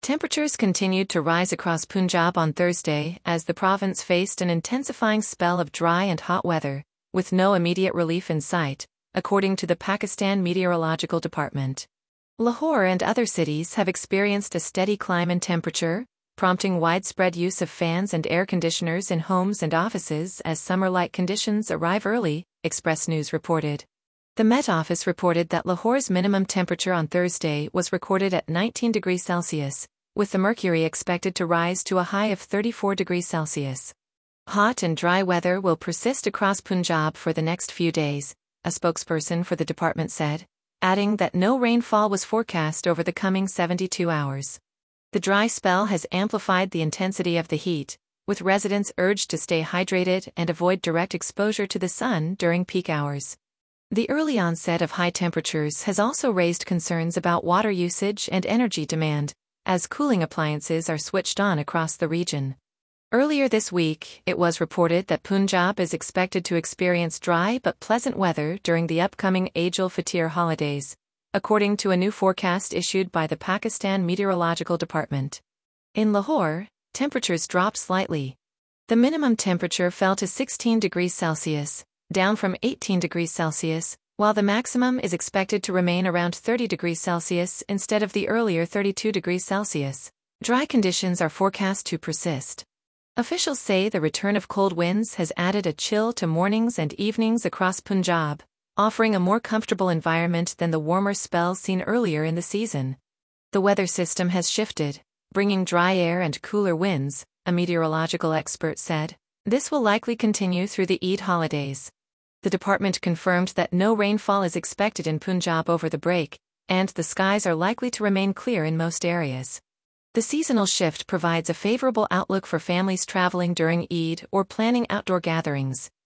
Temperatures continued to rise across Punjab on Thursday as the province faced an intensifying spell of dry and hot weather, with no immediate relief in sight, according to the Pakistan Meteorological Department. Lahore and other cities have experienced a steady climb in temperature, prompting widespread use of fans and air conditioners in homes and offices as summer-like conditions arrive early, Express News reported. The Met Office reported that Lahore's minimum temperature on Thursday was recorded at 19 degrees Celsius, with the mercury expected to rise to a high of 34 degrees Celsius. Hot and dry weather will persist across Punjab for the next few days, a spokesperson for the department said, adding that no rainfall was forecast over the coming 72 hours. The dry spell has amplified the intensity of the heat, with residents urged to stay hydrated and avoid direct exposure to the sun during peak hours. The early onset of high temperatures has also raised concerns about water usage and energy demand, as cooling appliances are switched on across the region. Earlier this week, it was reported that Punjab is expected to experience dry but pleasant weather during the upcoming Eid al-Fitr holidays, according to a new forecast issued by the Pakistan Meteorological Department. In Lahore, temperatures dropped slightly. The minimum temperature fell to 16 degrees Celsius, down from 18 degrees Celsius, while the maximum is expected to remain around 30 degrees Celsius instead of the earlier 32 degrees Celsius. Dry conditions are forecast to persist. Officials say the return of cold winds has added a chill to mornings and evenings across Punjab, offering a more comfortable environment than the warmer spells seen earlier in the season. The weather system has shifted, bringing dry air and cooler winds, a meteorological expert said. This will likely continue through the Eid holidays. The department confirmed that no rainfall is expected in Punjab over the break, and the skies are likely to remain clear in most areas. The seasonal shift provides a favorable outlook for families traveling during Eid or planning outdoor gatherings,